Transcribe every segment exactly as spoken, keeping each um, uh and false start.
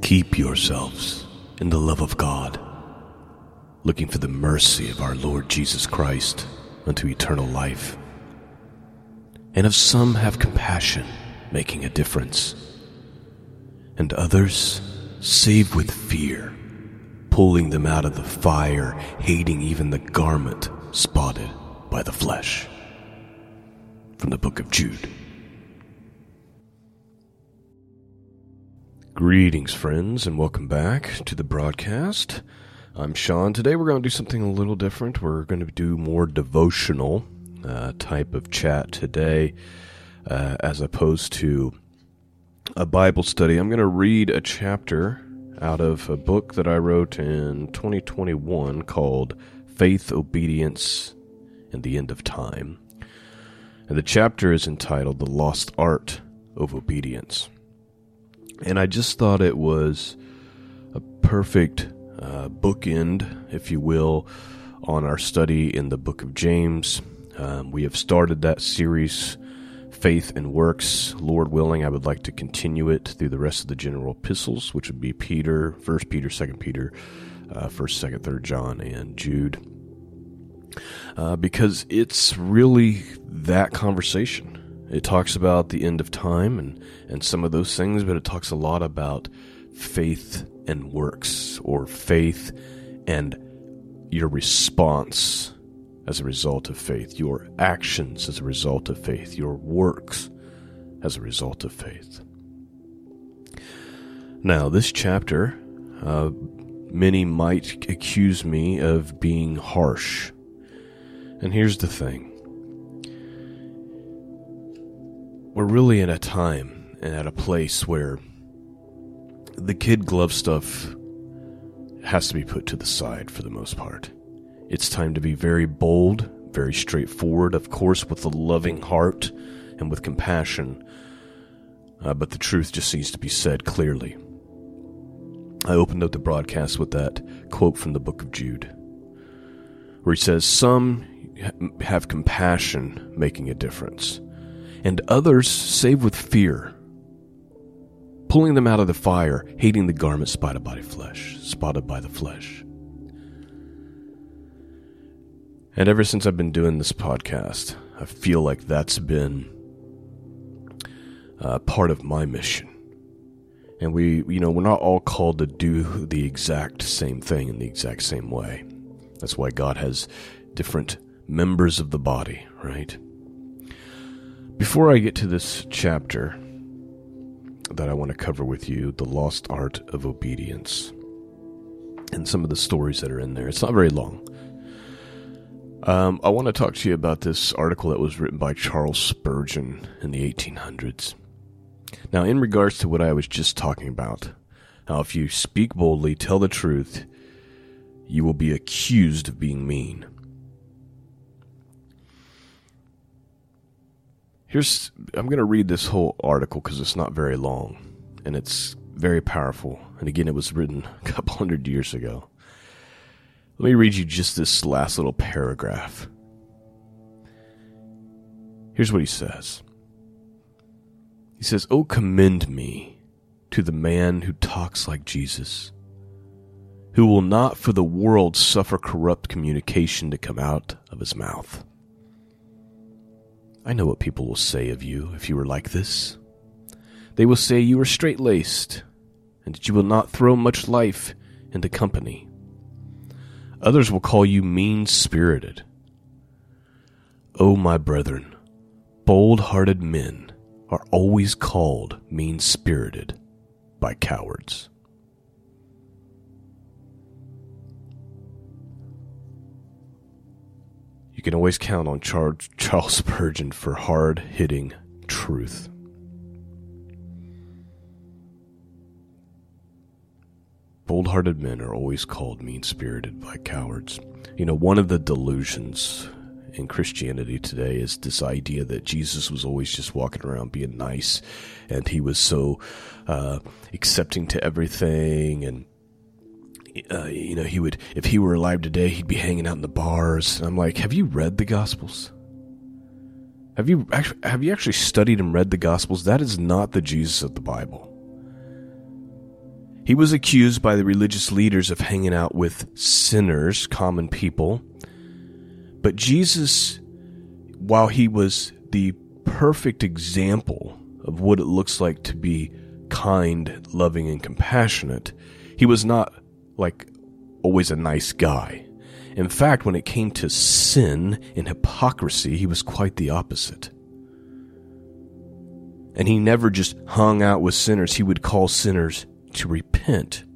Keep yourselves in the love of God, looking for the mercy of our Lord Jesus Christ unto eternal life. And of some have compassion, making a difference, and others save with fear, pulling them out of the fire, hating even the garment spotted by the flesh. From the book of Jude. Greetings, friends, and welcome back to the broadcast. I'm Sean. Today we're going to do something a little different. We're going to do more devotional uh, type of chat today, uh, as opposed to a Bible study. I'm going to read a chapter out of a book that I wrote in twenty twenty-one called Faith, Obedience, and the End of Time. And the chapter is entitled The Lost Art of Obedience. And I just thought it was a perfect uh, bookend, if you will, on our study in the book of James. Um, we have started that series, Faith and Works. Lord willing, I would like to continue it through the rest of the general epistles, which would be Peter, First Peter, Second Peter, uh, First, Second, Third John, and Jude. Uh, because it's really that conversation. It talks about the end of time and, and some of those things, but it talks a lot about faith and works, or faith and your response as a result of faith, your actions as a result of faith, your works as a result of faith. Now, this chapter, uh, many might accuse me of being harsh. And here's the thing. We're really in a time and at a place where the kid glove stuff has to be put to the side for the most part. It's time to be very bold, very straightforward, of course, with a loving heart and with compassion, uh, but the truth just needs to be said clearly. I opened up the broadcast with that quote from the book of Jude, where he says, "Some have compassion, making a difference, and others save with fear, pulling them out of the fire, hating the garment spotted by the flesh, spotted by the flesh." And ever since I've been doing this podcast, I feel like that's been uh, part of my mission. And we, you know, we're not all called to do the exact same thing in the exact same way. That's why God has different members of the body, right? Before I get to this chapter that I want to cover with you, The Lost Art of Obedience, and some of the stories that are in there. It's not very long. Um, I want to talk to you about this article that was written by Charles Spurgeon in the eighteen hundreds. Now, in regards to what I was just talking about, how if you speak boldly, tell the truth, you will be accused of being mean. Here's, I'm going to read this whole article because it's not very long, and it's very powerful. And again, it was written a couple hundred years ago. Let me read you just this last little paragraph. Here's what he says. He says, "Oh, commend me to the man who talks like Jesus, who will not for the world suffer corrupt communication to come out of his mouth. I know what people will say of you if you were like this. They will say you are straight-laced, and that you will not throw much life into company. Others will call you mean-spirited. Oh, my brethren, bold-hearted men are always called mean-spirited by cowards." You can always count on Charles Spurgeon for hard-hitting truth. Bold-hearted men are always called mean-spirited by cowards. You know, one of the delusions in Christianity today is this idea that Jesus was always just walking around being nice, and he was so uh, accepting to everything, and Uh, you know, he would, if he were alive today, he'd be hanging out in the bars. And I'm like, have you read the Gospels? Have you actually, have you actually studied and read the Gospels? That is not the Jesus of the Bible. He was accused by the religious leaders of hanging out with sinners, common people. But Jesus, while he was the perfect example of what it looks like to be kind, loving, and compassionate, he was not like always a nice guy. In fact, when it came to sin and hypocrisy, he was quite the opposite. And he never just hung out with sinners. He would call sinners to repent.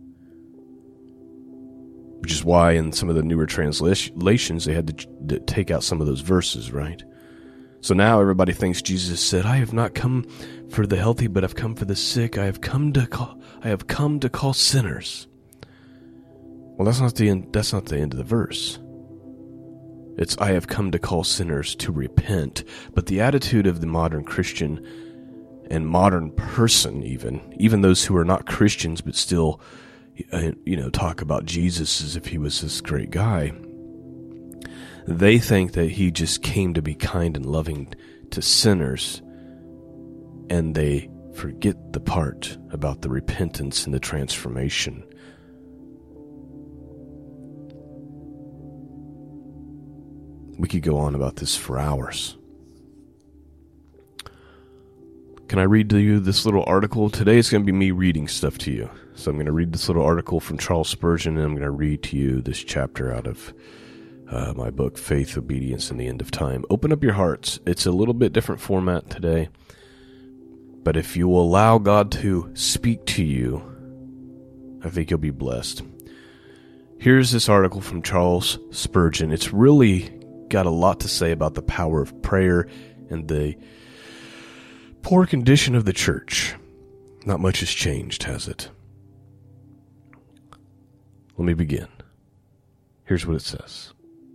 Which is why in some of the newer translations, they had to take out some of those verses, right? So now everybody thinks Jesus said, I have not come for the healthy, but I've come for the sick. I have come to call, I have come to call sinners. Well, that's not the end, that's not the end of the verse. It's, I have come to call sinners to repent. But the attitude of the modern Christian and modern person, even, even those who are not Christians but still, you know, talk about Jesus as if he was this great guy, they think that he just came to be kind and loving to sinners, and they forget the part about the repentance and the transformation. We could go on about this for hours. Can I read to you this little article? Today it's going to be me reading stuff to you. So I'm going to read this little article from Charles Spurgeon, and I'm going to read to you this chapter out of uh, my book, Faith, Obedience, and the End of Time. Open up your hearts. It's a little bit different format today, but if you will allow God to speak to you, I think you'll be blessed. Here's this article from Charles Spurgeon. It's really got a lot to say about the power of prayer and the poor condition of the church. Not much has changed, has it? Let me begin. Here's what it says.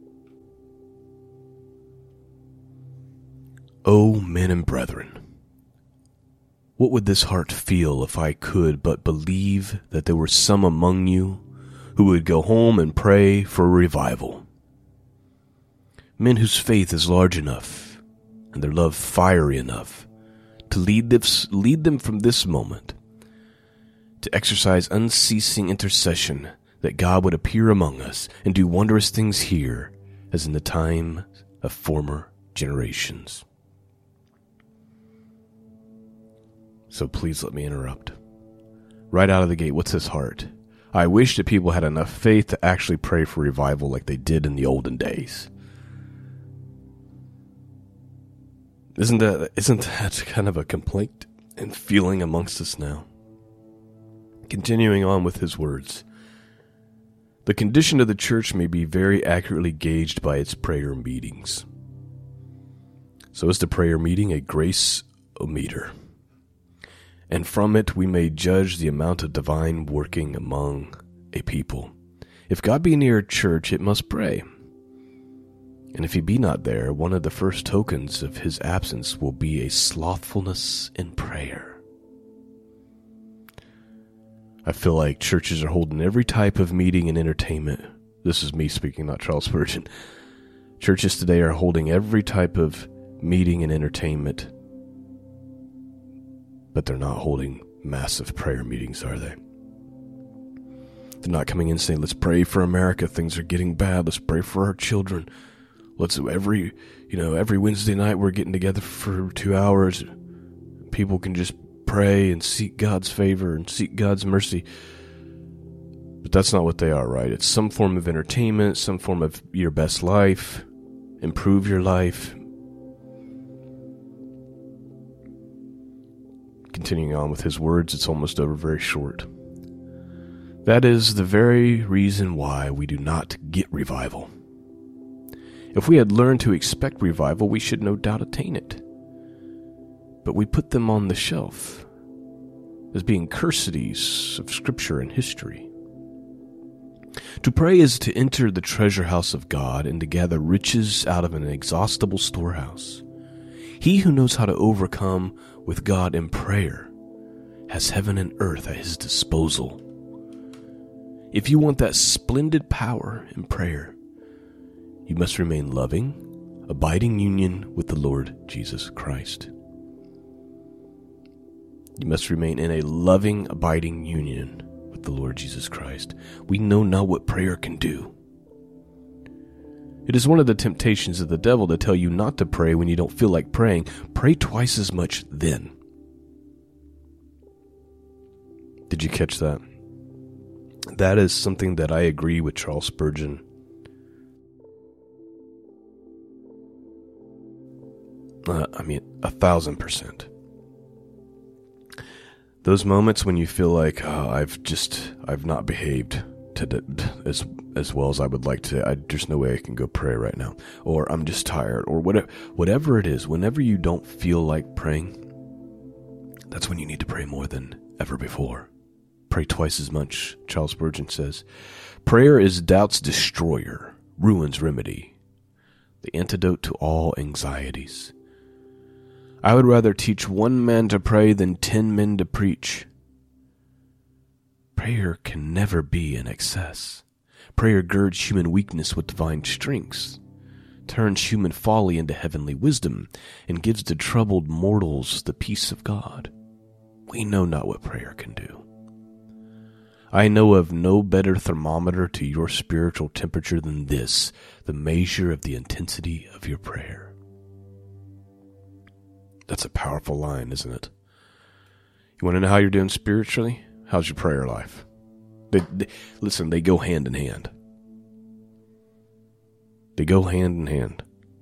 O men and brethren, what would this heart feel if I could but believe that there were some among you who would go home and pray for a revival? Men whose faith is large enough and their love fiery enough to lead them, lead them from this moment to exercise unceasing intercession that God would appear among us and do wondrous things here as in the time of former generations. So please let me interrupt. Right out of the gate, what's his heart? I wish that people had enough faith to actually pray for revival like they did in the olden days. Isn't that, isn't that kind of a complaint and feeling amongst us now? Continuing on with his words. The condition of the church may be very accurately gauged by its prayer meetings. So is the prayer meeting a grace-o-meter, and from it we may judge the amount of divine working among a people. If God be near a church, it must pray. And if he be not there, one of the first tokens of his absence will be a slothfulness in prayer. I feel like churches are holding every type of meeting and entertainment. This is me speaking, not Charles Spurgeon. Churches today are holding every type of meeting and entertainment, but they're not holding massive prayer meetings, are they? They're not coming in saying, let's pray for America. Things are getting bad. Let's pray for our children. Let's every, you know, every Wednesday night we're getting together for two hours. People can just pray and seek God's favor and seek God's mercy. But that's not what they are, right? It's some form of entertainment, some form of your best life, improve your life. Continuing on with his words, it's almost over, very short. That is the very reason why we do not get revival. If we had learned to expect revival, we should no doubt attain it. But we put them on the shelf as being cursities of Scripture and history. To pray is to enter the treasure house of God and to gather riches out of an inexhaustible storehouse. He who knows how to overcome with God in prayer has heaven and earth at his disposal. If you want that splendid power in prayer, you must remain loving, abiding union with the Lord Jesus Christ. You must remain in a loving, abiding union with the Lord Jesus Christ. We know not what prayer can do. It is one of the temptations of the devil to tell you not to pray when you don't feel like praying. Pray twice as much then. Did you catch that? That is something that I agree with Charles Spurgeon. Uh, I mean, a thousand percent. Those moments when you feel like, oh, I've just, I've not behaved to the, as as well as I would like to. I, there's no way I can go pray right now, or I'm just tired, or whatever. Whatever it is, whenever you don't feel like praying, that's when you need to pray more than ever before. Pray twice as much, Charles Spurgeon says. Prayer is doubt's destroyer, ruin's remedy, the antidote to all anxieties. I would rather teach one man to pray than ten men to preach. Prayer can never be in excess. Prayer girds human weakness with divine strengths, turns human folly into heavenly wisdom, and gives to troubled mortals the peace of God. We know not what prayer can do. I know of no better thermometer to your spiritual temperature than this, the measure of the intensity of your prayer. That's a powerful line, isn't it? You want to know how you're doing spiritually? How's your prayer life? They, they, listen, they go hand in hand. They go hand in hand.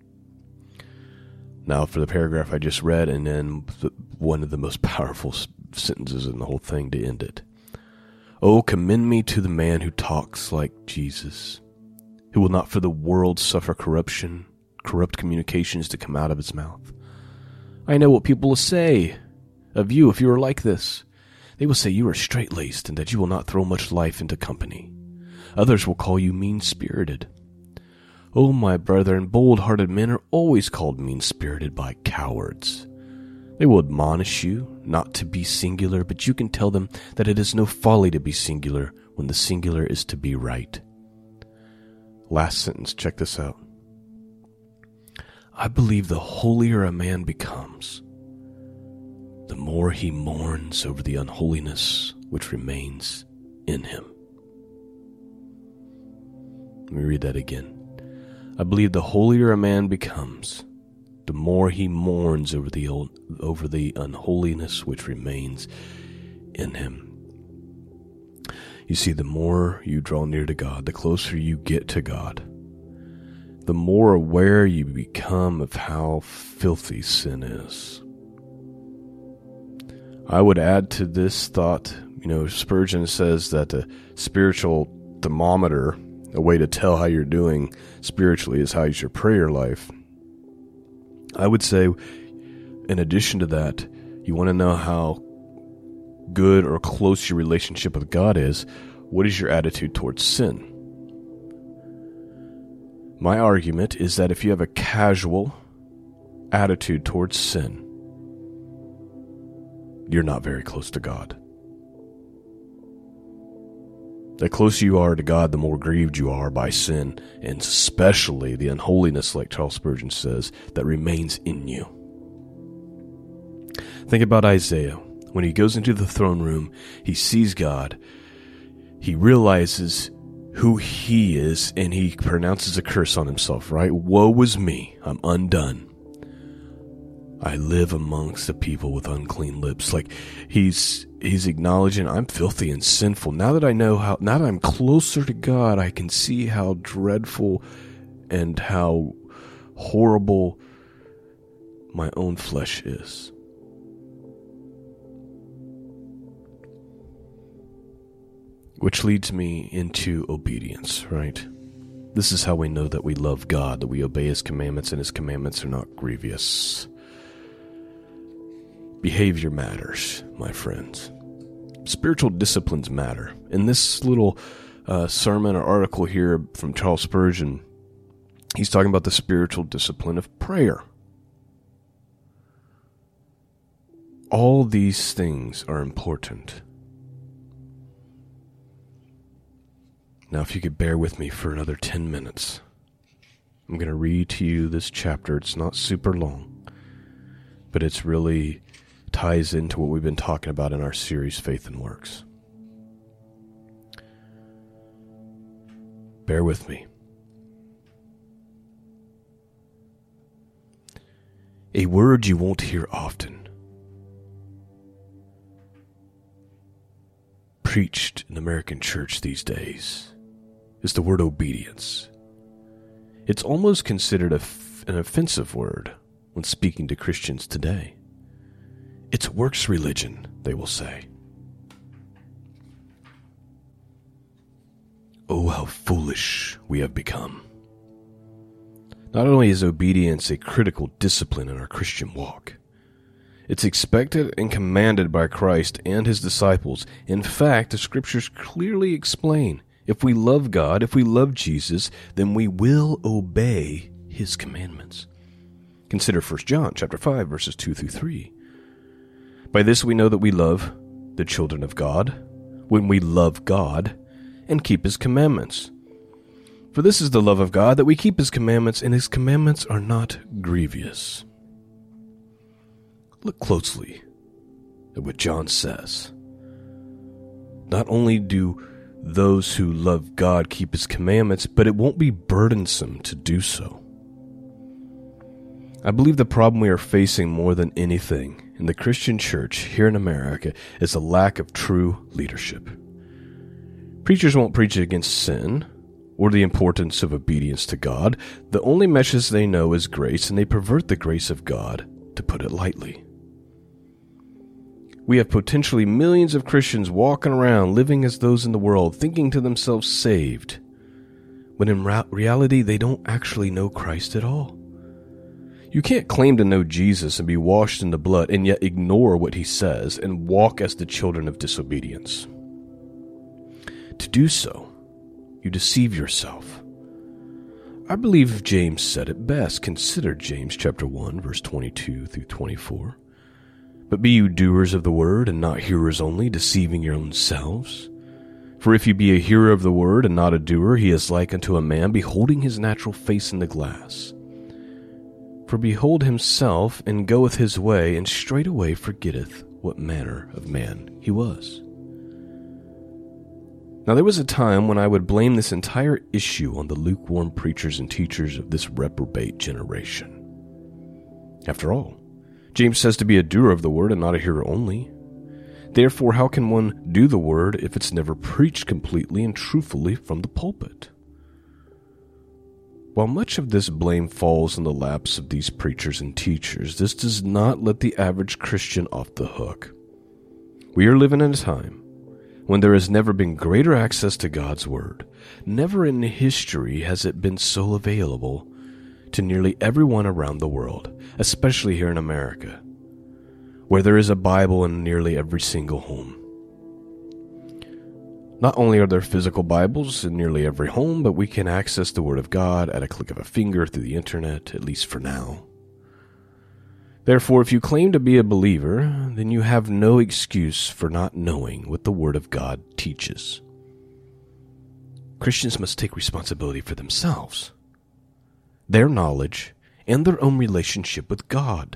Now for the paragraph I just read, and then the, one of the most powerful sentences in the whole thing to end it. Oh, commend me to the man who talks like Jesus, who will not for the world suffer corruption, corrupt communications to come out of his mouth. I know what people will say of you if you are like this. They will say you are straight-laced and that you will not throw much life into company. Others will call you mean-spirited. Oh, my brethren, bold-hearted men are always called mean-spirited by cowards. They will admonish you not to be singular, but you can tell them that it is no folly to be singular when the singular is to be right. Last sentence, check this out. I believe the holier a man becomes, the more he mourns over the unholiness which remains in him. Let me read that again. I believe the holier a man becomes, the more he mourns over the over the unholiness which remains in him. You see, the more you draw near to God, the closer you get to God, the more aware you become of how filthy sin is. I would add to this thought, you know, Spurgeon says that the spiritual thermometer, a way to tell how you're doing spiritually, is how's your prayer life. I would say, in addition to that, you want to know how good or close your relationship with God is. What is your attitude towards sin? My argument is that if you have a casual attitude towards sin, you're not very close to God. The closer you are to God, the more grieved you are by sin, and especially the unholiness, like Charles Spurgeon says, that remains in you. Think about Isaiah. When he goes into the throne room, he sees God. He realizes who he is, and he pronounces a curse on himself, right? Woe is me, I'm undone. I live amongst the people with unclean lips. Like he's he's acknowledging I'm filthy and sinful. Now that I know how, now that I'm closer to God, I can see how dreadful and how horrible my own flesh is. Which leads me into obedience, right? This is how we know that we love God, that we obey His commandments, and His commandments are not grievous. Behavior matters, my friends. Spiritual disciplines matter. In this little uh, sermon or article here from Charles Spurgeon, he's talking about the spiritual discipline of prayer. All these things are important. Now, if you could bear with me for another ten minutes, I'm going to read to you this chapter. It's not super long, but it's really ties into what we've been talking about in our series, Faith and Works. Bear with me. A word you won't hear often, preached in the American church these days, is the word obedience. It's almost considered a f- an offensive word when speaking to Christians today. It's works religion, they will say. Oh, how foolish we have become. Not only is obedience a critical discipline in our Christian walk, it's expected and commanded by Christ and his disciples. In fact, the scriptures clearly explain, if we love God, if we love Jesus, then we will obey his commandments. Consider First John chapter five, verses two through three. By this we know that we love the children of God, when we love God and keep his commandments. For this is the love of God, that we keep his commandments, and his commandments are not grievous. Look closely at what John says. Not only do those who love God keep his commandments, but it won't be burdensome to do so. I believe the problem we are facing more than anything in the Christian church here in America is a lack of true leadership. Preachers won't preach against sin or the importance of obedience to God. The only message they know is grace, and they pervert the grace of God, to put it lightly. We have potentially millions of Christians walking around living as those in the world, thinking to themselves saved, when in ra- reality they don't actually know Christ at all. You can't claim to know Jesus and be washed in the blood and yet ignore what he says and walk as the children of disobedience. To do so, you deceive yourself. I believe James said it best. Consider James chapter one, verse twenty-two through twenty-four. But be you doers of the word, and not hearers only, deceiving your own selves. For if you be a hearer of the word, and not a doer, he is like unto a man beholding his natural face in the glass. For behold himself, and goeth his way, and straightway forgetteth what manner of man he was. Now there was a time when I would blame this entire issue on the lukewarm preachers and teachers of this reprobate generation. After all, James says to be a doer of the word and not a hearer only. Therefore, how can one do the word if it's never preached completely and truthfully from the pulpit? While much of this blame falls in the laps of these preachers and teachers, this does not let the average Christian off the hook. We are living in a time when there has never been greater access to God's Word. Never in history has it been so available to nearly everyone around the world, especially here in America, where there is a Bible in nearly every single home. Not only are there physical Bibles in nearly every home, but we can access the Word of God at a click of a finger through the internet, at least for now. Therefore, if you claim to be a believer, then you have no excuse for not knowing what the Word of God teaches. Christians must take responsibility for themselves, their knowledge, and their own relationship with God.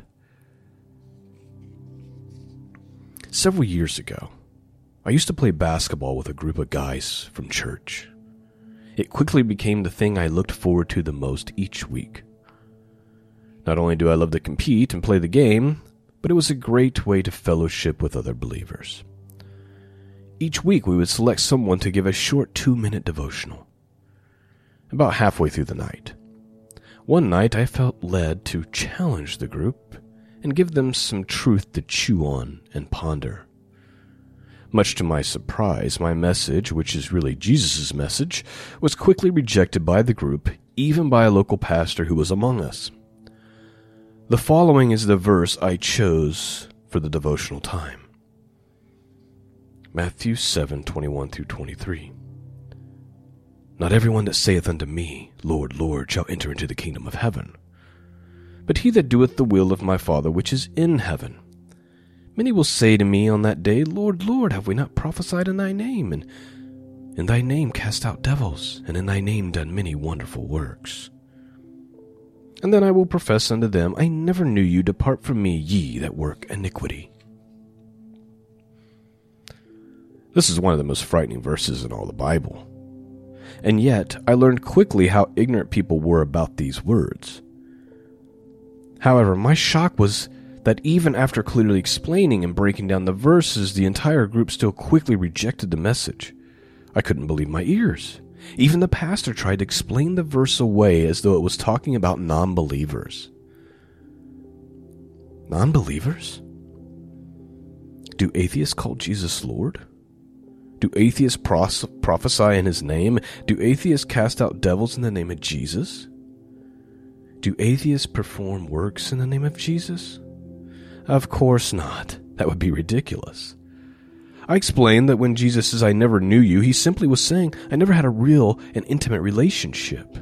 Several years ago, I used to play basketball with a group of guys from church. It quickly became the thing I looked forward to the most each week. Not only do I love to compete and play the game, but it was a great way to fellowship with other believers. Each week we would select someone to give a short two-minute devotional. About halfway through the night, one night I felt led to challenge the group and give them some truth to chew on and ponder. Much to my surprise, my message, which is really Jesus' message, was quickly rejected by the group, even by a local pastor who was among us. The following is the verse I chose for the devotional time. Matthew seven, twenty-one through twenty-three. Not everyone that saith unto me, Lord, Lord, shall enter into the kingdom of heaven, but he that doeth the will of my Father which is in heaven. Many will say to me on that day, Lord, Lord, have we not prophesied in thy name, and in thy name cast out devils, and in thy name done many wonderful works? And then I will profess unto them, I never knew you. Depart from me, ye that work iniquity. This is one of the most frightening verses in all the Bible. and yet I learned quickly how ignorant people were about these words. However, my shock was that even after clearly explaining and breaking down the verses, the entire group still quickly rejected the message. I couldn't believe my ears. Even the pastor tried to explain the verse away as though it was talking about non-believers. Non-believers? Do atheists call Jesus Lord? Do atheists pros- prophesy in his name? Do atheists cast out devils in the name of Jesus? Do atheists perform works in the name of Jesus? Of course not. That would be ridiculous. I explained that when Jesus says, "I never knew you," he simply was saying, I never had a real and intimate relationship.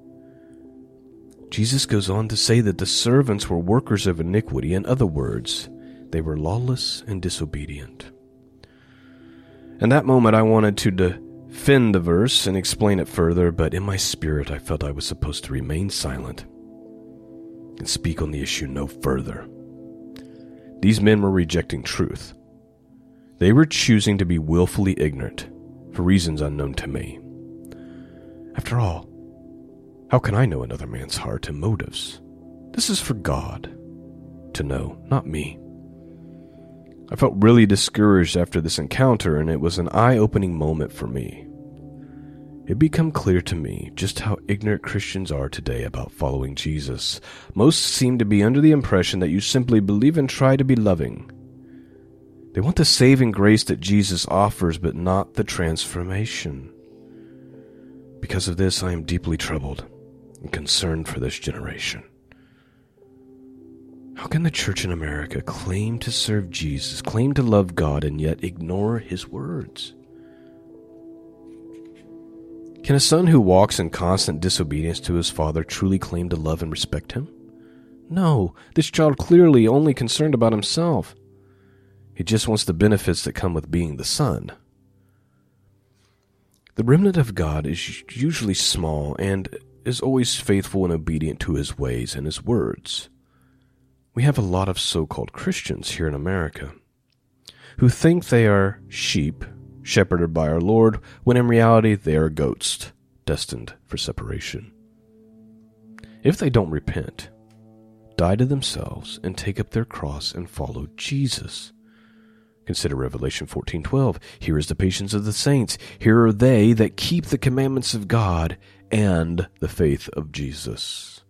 Jesus goes on to say that the servants were workers of iniquity. In other words, they were lawless and disobedient. In that moment, I wanted to defend the verse and explain it further, but in my spirit, I felt I was supposed to remain silent and speak on the issue no further. These men were rejecting truth. They were choosing to be willfully ignorant for reasons unknown to me. After all, how can I know another man's heart and motives? This is for God to know, not me. I felt really discouraged after this encounter, and it was an eye-opening moment for me. It became clear to me just how ignorant Christians are today about following Jesus. Most seem to be under the impression that you simply believe and try to be loving. They want the saving grace that Jesus offers, but not the transformation. Because of this, I am deeply troubled and concerned for this generation. How can the church in America claim to serve Jesus, claim to love God, and yet ignore his words? Can a son who walks in constant disobedience to his father truly claim to love and respect him? No, this child clearly only concerned about himself. He just wants the benefits that come with being the son. The remnant of God is usually small and is always faithful and obedient to his ways and his words. We have a lot of so-called Christians here in America who think they are sheep shepherded by our Lord, when in reality they are goats destined for separation. If they don't repent, die to themselves, and take up their cross and follow Jesus. Consider Revelation fourteen twelve. Here is the patience of the saints. Here are they that keep the commandments of God and the faith of Jesus.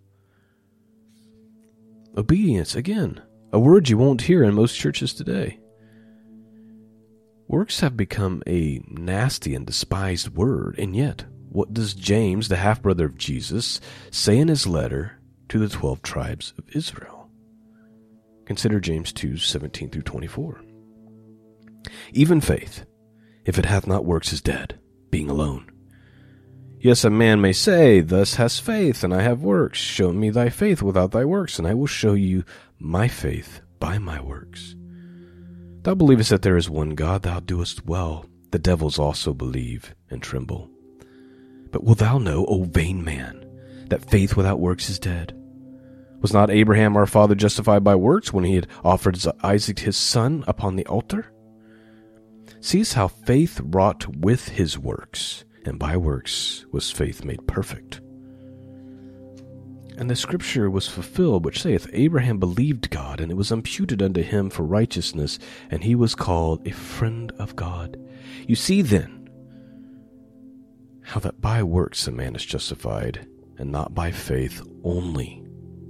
Obedience, again, a word you won't hear in most churches today. Works have become a nasty and despised word, and yet, what does James, the half-brother of Jesus, say in his letter to the twelve tribes of Israel? Consider James two seventeen through twenty-four. Even faith, if it hath not works, is dead, being alone. Yes, a man may say, Thus hast faith, and I have works. Show me thy faith without thy works, and I will show you my faith by my works. Thou believest that there is one God, thou doest well. The devils also believe and tremble. But wilt thou know, O vain man, that faith without works is dead? Was not Abraham our father justified by works when he had offered Isaac his son upon the altar? Seest how faith wrought with his works, and by works was faith made perfect. And the scripture was fulfilled, which saith, Abraham believed God, and it was imputed unto him for righteousness, and he was called a friend of God. You see then how that by works a man is justified, and not by faith only.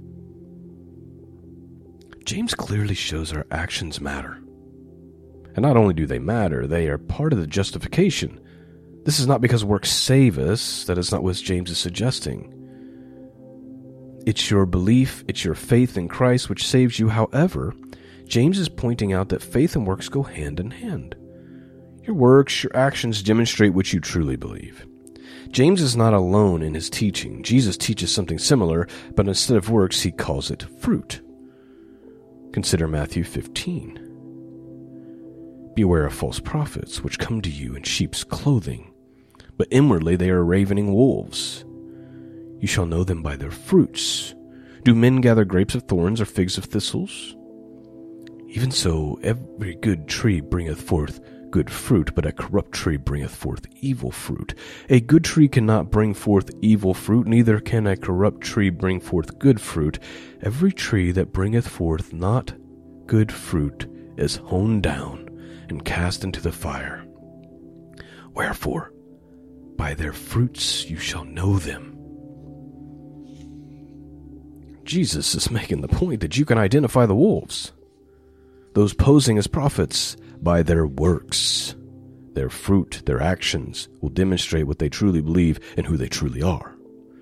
James clearly shows our actions matter. And not only do they matter, they are part of the justification. This is not because works save us. That is not what James is suggesting. It's your belief, it's your faith in Christ which saves you. However, James is pointing out that faith and works go hand in hand. Your works, your actions demonstrate what you truly believe. James is not alone in his teaching. Jesus teaches something similar, but instead of works, he calls it fruit. Consider Matthew fifteen. Beware of false prophets, which come to you in sheep's clothing, but inwardly they are ravening wolves. You shall know them by their fruits. Do men gather grapes of thorns or figs of thistles? Even so, every good tree bringeth forth good fruit, but a corrupt tree bringeth forth evil fruit. A good tree cannot bring forth evil fruit, neither can a corrupt tree bring forth good fruit. Every tree that bringeth forth not good fruit is hewn down and cast into the fire. Wherefore, by their fruits you shall know them. Jesus is making the point that you can identify the wolves, those posing as prophets, by their works. Their fruit, their actions, will demonstrate what they truly believe and who they truly are.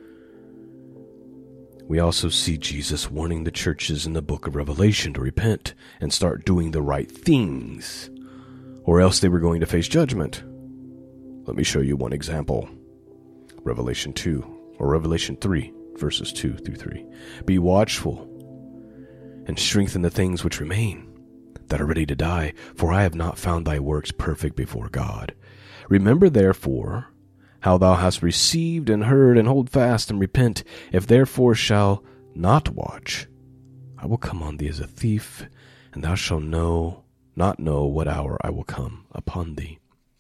We also see Jesus warning the churches in the book of Revelation to repent and start doing the right things, or else they were going to face judgment. Let me show you one example. Revelation two, or Revelation three, verses two through three. Be watchful and strengthen the things which remain, that are ready to die, for I have not found thy works perfect before God. Remember therefore how thou hast received and heard, and hold fast and repent. If therefore shall not watch, I will come on thee as a thief, and thou shalt know not know what hour I will come upon thee.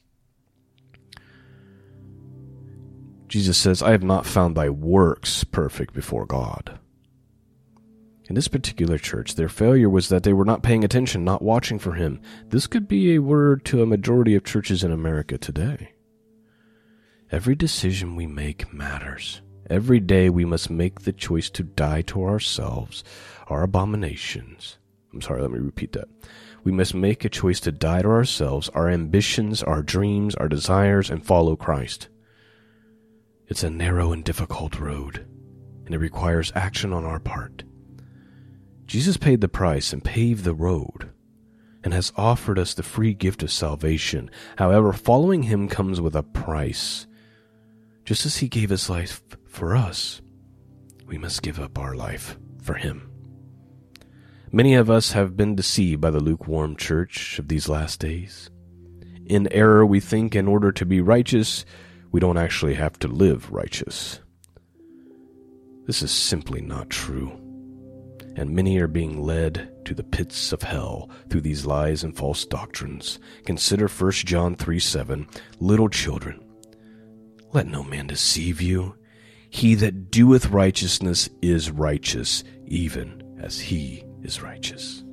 Jesus says, I have not found thy works perfect before God. In this particular church, their failure was that they were not paying attention, not watching for him. This could be a word to a majority of churches in America today. Every decision we make matters. Every day we must make the choice to die to ourselves, our abominations. I'm sorry, let me repeat that. We must make a choice to die to ourselves, our ambitions, our dreams, our desires, and follow Christ. It's a narrow and difficult road, and it requires action on our part. Jesus paid the price and paved the road, and has offered us the free gift of salvation. However, following him comes with a price. Just as he gave his life for us, we must give up our life for him. Many of us have been deceived by the lukewarm church of these last days. In error, we think in order to be righteous, we don't actually have to live righteous. This is simply not true, and many are being led to the pits of hell through these lies and false doctrines. Consider First John three seven, Little children, let no man deceive you. He that doeth righteousness is righteous, even as he is righteous.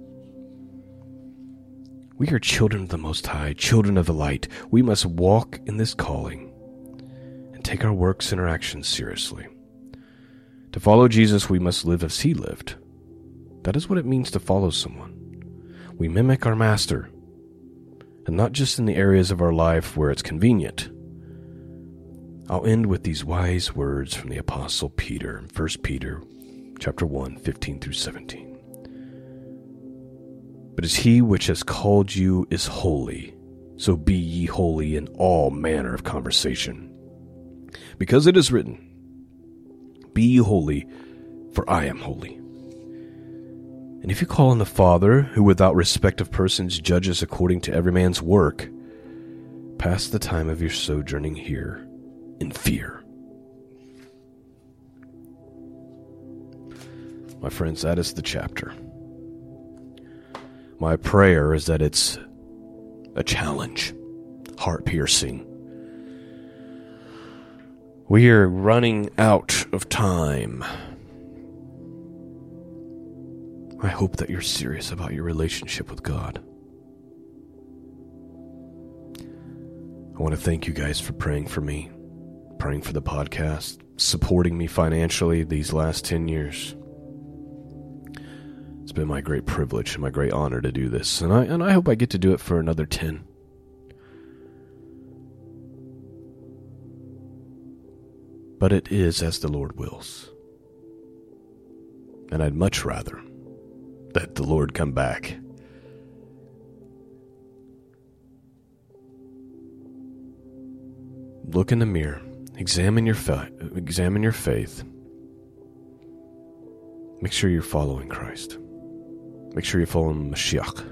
We are children of the Most High, children of the light. We must walk in this calling and take our works and our actions seriously. To follow Jesus, we must live as he lived. That is what it means to follow someone. We mimic our master, and not just in the areas of our life where it's convenient. I'll end with these wise words from the Apostle Peter in First Peter chapter one, fifteen through seventeen. But as he which has called you is holy, so be ye holy in all manner of conversation. Because it is written, Be ye holy, for I am holy. And if you call on the Father, who without respect of persons judges according to every man's work, pass the time of your sojourning here in fear. My friends, that is the chapter. My prayer is that it's a challenge, heart-piercing. We are running out of time. I hope that you're serious about your relationship with God. I want to thank you guys for praying for me, praying for the podcast, supporting me financially these last ten years. It's been my great privilege and my great honor to do this, and I and I hope I get to do it for another ten. But it is as the Lord wills. And I'd much rather that the Lord come back. Look in the mirror. Examine your fa- examine your faith. Make sure you're following Christ. Make sure you're following Mashiach.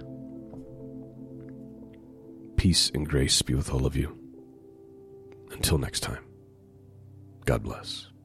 Peace and grace be with all of you. Until next time, God bless.